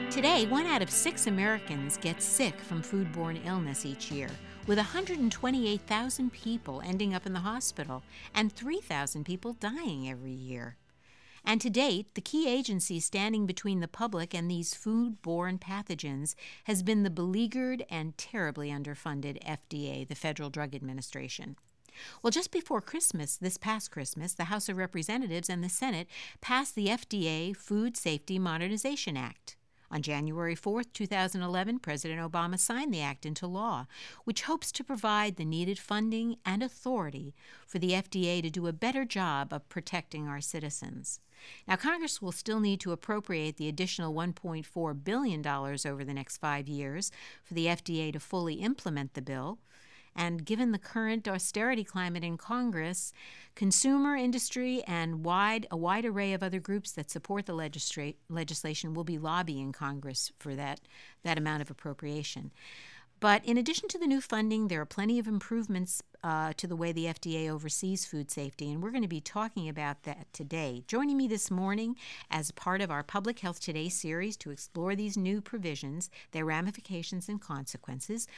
Today, 1 out of 6 Americans gets sick from foodborne illness each year, with 128,000 people ending up in the hospital and 3,000 people dying every year. And to date, the key agency standing between the public and these foodborne pathogens has been the beleaguered and terribly underfunded FDA, the Federal Drug Administration. Well, just before Christmas, this past Christmas, the House of Representatives and the Senate passed the FDA Food Safety Modernization Act. On January 4, 2011, President Obama signed the act into law, which hopes to provide the needed funding and authority for the FDA to do a better job of protecting our citizens. Now, Congress will still need to appropriate the additional $1.4 billion over the next 5 years for the FDA to fully implement the bill. And given the current austerity climate in Congress, consumer, industry, and a wide array of other groups that support the legislation will be lobbying Congress for that amount of appropriation. But in addition to the new funding, there are plenty of improvements to the way the FDA oversees food safety, and we're going to be talking about that today. Joining me this morning as part of our Public Health Today series to explore these new provisions, their ramifications and consequences,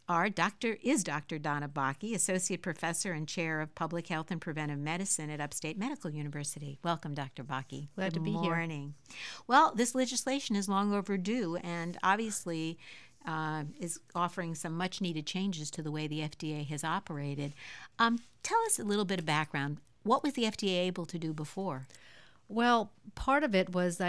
is Dr. Donna Bakke, Associate Professor and Chair of Public Health and Preventive Medicine at Upstate Medical University. Welcome, Dr. Bakke. Glad to be here. Good morning. Well, this legislation is long overdue, and obviously is offering some much-needed changes to the way the FDA has operated. Tell us a little bit of background. What was the FDA able to do before? Well, part of it was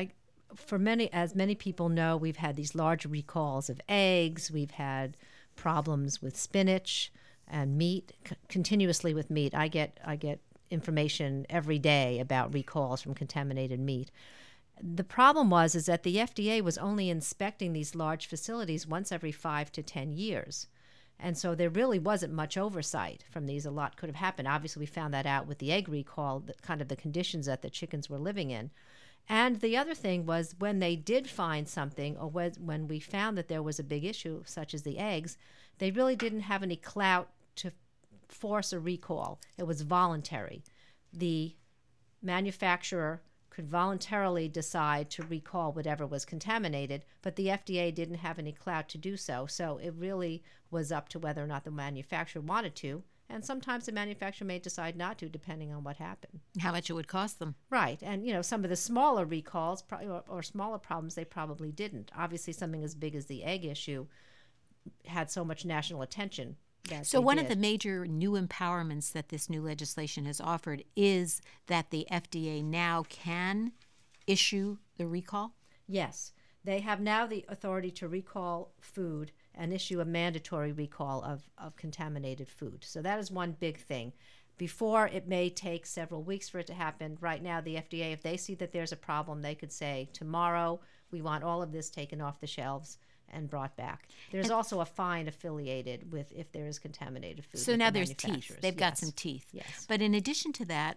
as many people know, we've had these large recalls of eggs. We've had problems with spinach and meat, continuously with meat. I get information every day about recalls from contaminated meat. The problem is that the FDA was only inspecting these large facilities once every 5 to 10 years. And so there really wasn't much oversight from these. A lot could have happened. Obviously, we found that out with the egg recall, the conditions that the chickens were living in. And the other thing was when they did find something, or when we found that there was a big issue, such as the eggs, they really didn't have any clout to force a recall. It was voluntary. The manufacturer could voluntarily decide to recall whatever was contaminated, but the FDA didn't have any clout to do so. So it really was up to whether or not the manufacturer wanted to, and sometimes the manufacturer may decide not to, depending on what happened. How much it would cost them. Right, and some of the smaller recalls or smaller problems, they probably didn't. Obviously, something as big as the egg issue had so much national attention. So one of the major new empowerments that this new legislation has offered is that the FDA now can issue the recall? Yes. They have now the authority to recall food and issue a mandatory recall of contaminated food. So that is one big thing. Before, it may take several weeks for it to happen. Right now, the FDA, if they see that there's a problem, they could say, tomorrow, we want all of this taken off the shelves and brought back. There's also a fine affiliated with if there is contaminated food. So now there's teeth. They've got some teeth. Yes. But in addition to that,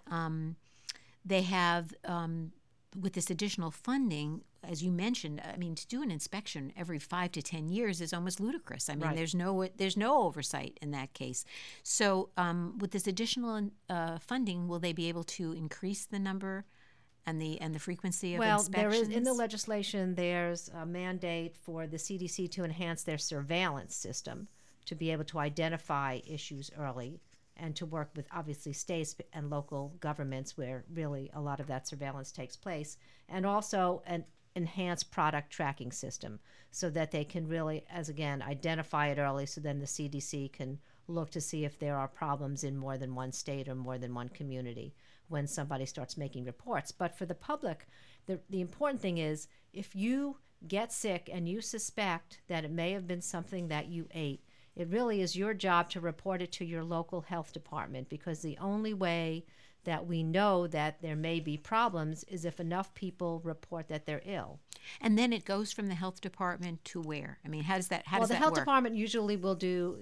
they have, with this additional funding, as you mentioned, to do an inspection every 5 to 10 years is almost ludicrous. Right. There's no oversight in that case. So with this additional funding, will they be able to increase the number and the frequency of inspections? Well, there is in the legislation, there's a mandate for the CDC to enhance their surveillance system to be able to identify issues early and to work with, obviously, states and local governments where really a lot of that surveillance takes place, and also an enhanced product tracking system so that they can really, identify it early, so then the CDC can look to see if there are problems in more than one state or more than one community when somebody starts making reports. But for the public, the important thing is if you get sick and you suspect that it may have been something that you ate, it really is your job to report it to your local health department, because the only way that we know that there may be problems is if enough people report that they're ill. And then it goes from the health department to where? How does that Well, the health work? department usually will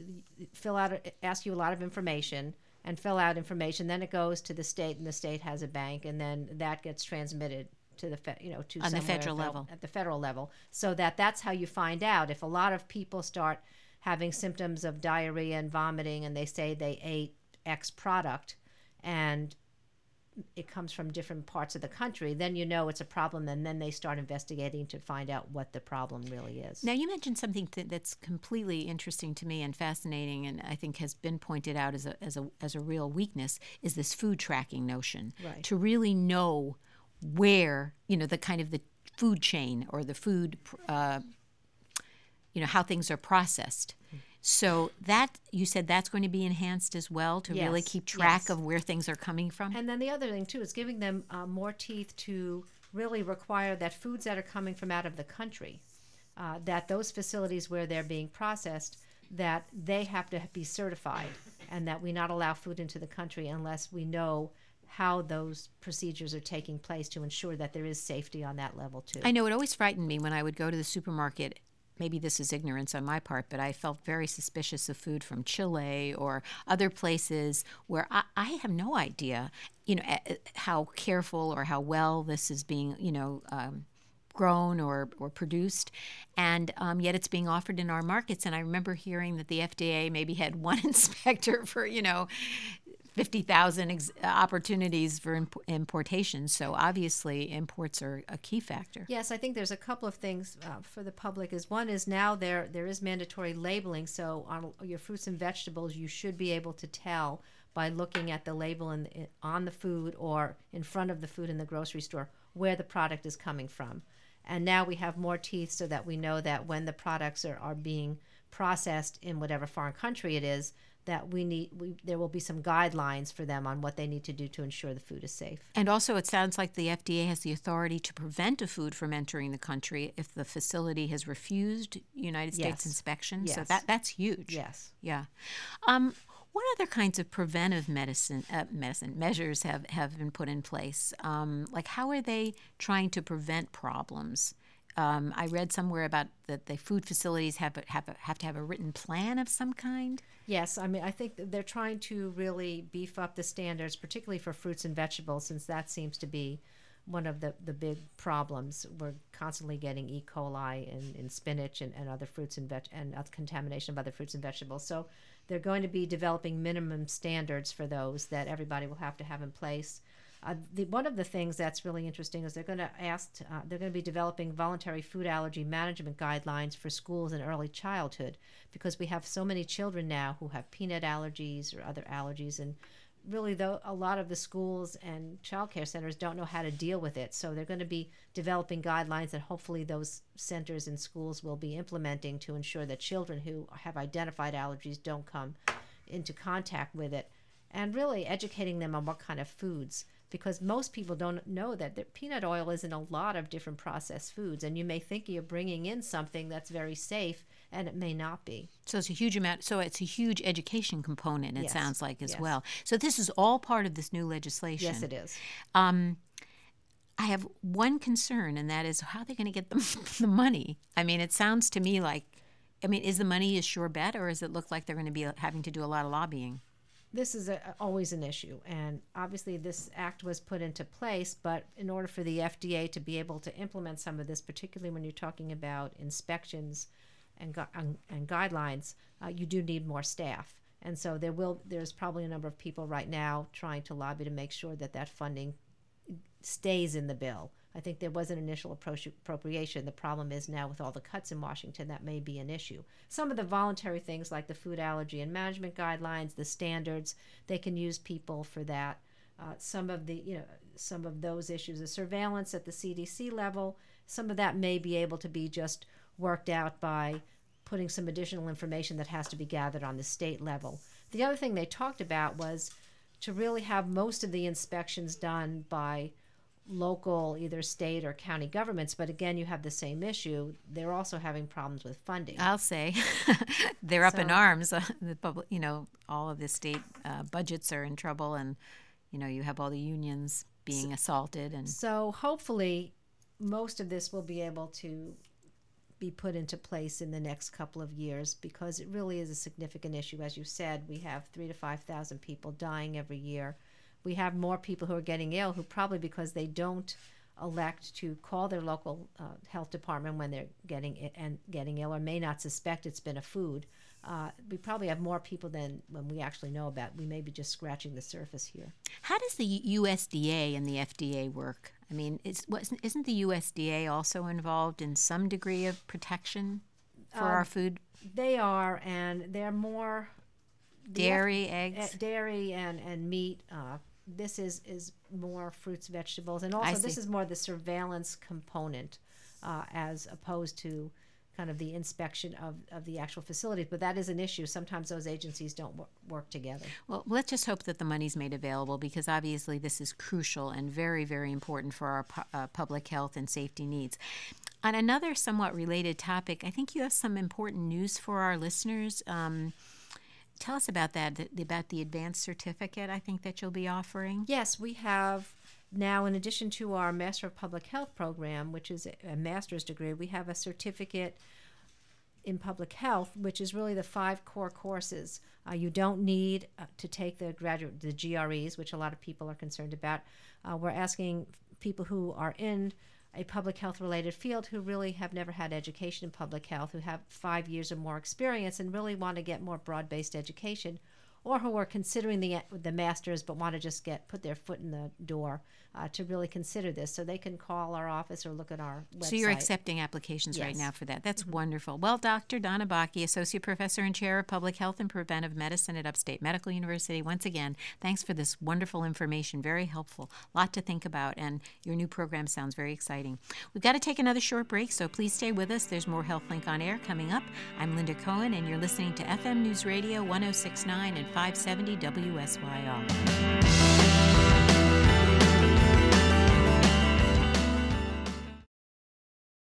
ask you a lot of information and fill out information. Then it goes to the state, and the state has a bank, and then that gets transmitted to the on the federal level. At the federal level, so that's how you find out if a lot of people start having symptoms of diarrhea and vomiting, and they say they ate X product, and it comes from different parts of the country, then you know it's a problem, and then they start investigating to find out what the problem really is. Now, you mentioned something that's completely interesting to me and fascinating, and I think has been pointed out as a real weakness, is this food tracking notion. Right. To really know where, the kind of the food chain or the food, how things are processed. So that, you said that's going to be enhanced as well, to really keep track of where things are coming from? And then the other thing, too, is giving them more teeth to really require that foods that are coming from out of the country, that those facilities where they're being processed, that they have to be certified, and that we not allow food into the country unless we know how those procedures are taking place to ensure that there is safety on that level, too. I know it always frightened me when I would go to the supermarket. Maybe this is ignorance on my part, but I felt very suspicious of food from Chile or other places where I have no idea, how careful or how well this is being, grown or produced, and yet it's being offered in our markets. And I remember hearing that the FDA maybe had one inspector for, 50,000 opportunities for importation. So obviously imports are a key factor. Yes, I think there's a couple of things for the public. One is now there is mandatory labeling. So on your fruits and vegetables, you should be able to tell by looking at the label on the food or in front of the food in the grocery store where the product is coming from. And now we have more teeth so that we know that when the products are being processed in whatever foreign country it is, that there will be some guidelines for them on what they need to do to ensure the food is safe. And also, it sounds like the FDA has the authority to prevent a food from entering the country if the facility has refused United States inspection. Yes. So that's huge. Yes. Yeah. What other kinds of preventive medicine measures have been put in place? Like, how are they trying to prevent problems? I read somewhere about that the food facilities have to have a written plan of some kind. Yes, I mean, I think they're trying to really beef up the standards, particularly for fruits and vegetables, since that seems to be one of the big problems. We're constantly getting E. coli in spinach and other fruits and contamination of other fruits and vegetables. So they're going to be developing minimum standards for those that everybody will have to have in place. One of the things that's really interesting is they're going to be developing voluntary food allergy management guidelines for schools in early childhood, because we have so many children now who have peanut allergies or other allergies, and really a lot of the schools and child care centers don't know how to deal with it. So they're going to be developing guidelines that hopefully those centers and schools will be implementing to ensure that children who have identified allergies don't come into contact with it, and really educating them on what kind of foods, because most people don't know that the peanut oil is in a lot of different processed foods, and you may think you're bringing in something that's very safe, and it may not be. So it's a huge amount. So it's a huge education component, it sounds like, as Yes. well. So this is all part of this new legislation. Yes, it is. I have one concern, and that is how are they going to get the money? I mean, it sounds to me like, is the money a sure bet, or does it look like they're going to be having to do a lot of lobbying? This is always an issue, and obviously this act was put into place, but in order for the FDA to be able to implement some of this, particularly when you're talking about inspections and guidelines, you do need more staff. And so there's probably a number of people right now trying to lobby to make sure that funding stays in the bill. I think there was an initial appropriation. The problem is now with all the cuts in Washington, that may be an issue. Some of the voluntary things like the food allergy and management guidelines, the standards, they can use people for that. Some of those issues, the surveillance at the CDC level, some of that may be able to be just worked out by putting some additional information that has to be gathered on the state level. The other thing they talked about was to really have most of the inspections done by local, either state or county governments. But again, you have the same issue. They're also having problems with funding. I'll say they're up in arms. The public, all of the state budgets are in trouble, and you have all the unions being assaulted. And so hopefully most of this will be able to be put into place in the next couple of years, because it really is a significant issue. As you said, we have 3,000 to 5,000 people dying every year. We have more people who are getting ill, who probably, because they don't elect to call their local health department when they're getting ill, or may not suspect it's been a food, we probably have more people than when we actually know about. We may be just scratching the surface here. How does the USDA and the FDA work? I mean, isn't the USDA also involved in some degree of protection for our food? They are, and they're more dairy, eggs, dairy and meat. This is more fruits, vegetables, and also this is more the surveillance component as opposed to kind of the inspection of the actual facilities. But that is an issue. Sometimes those agencies don't work together. Well, let's just hope that the money's made available, because obviously this is crucial and very, very important for our public health and safety needs. On another somewhat related topic, I think you have some important news for our listeners. Tell us about that, about the advanced certificate I think that you'll be offering. Yes, we have now, in addition to our Master of Public Health program, which is a master's degree, we have a certificate in public health, which is really the 5 core courses. You don't need to take the GREs, which a lot of people are concerned about. We're asking people who are in a public health related field who really have never had education in public health, who have 5 years or more experience and really want to get more broad-based education, or who are considering the masters but want to just put their foot in the door to really consider this. So they can call our office or look at our website. So you're accepting applications right now for that. That's wonderful. Well, Dr. Donna Bakke, Associate Professor and Chair of Public Health and Preventive Medicine at Upstate Medical University, once again, thanks for this wonderful information. Very helpful. A lot to think about, and your new program sounds very exciting. We've got to take another short break, so please stay with us. There's more HealthLink on Air coming up. I'm Linda Cohen, and you're listening to FM News Radio 106.9 and 570 WSYR.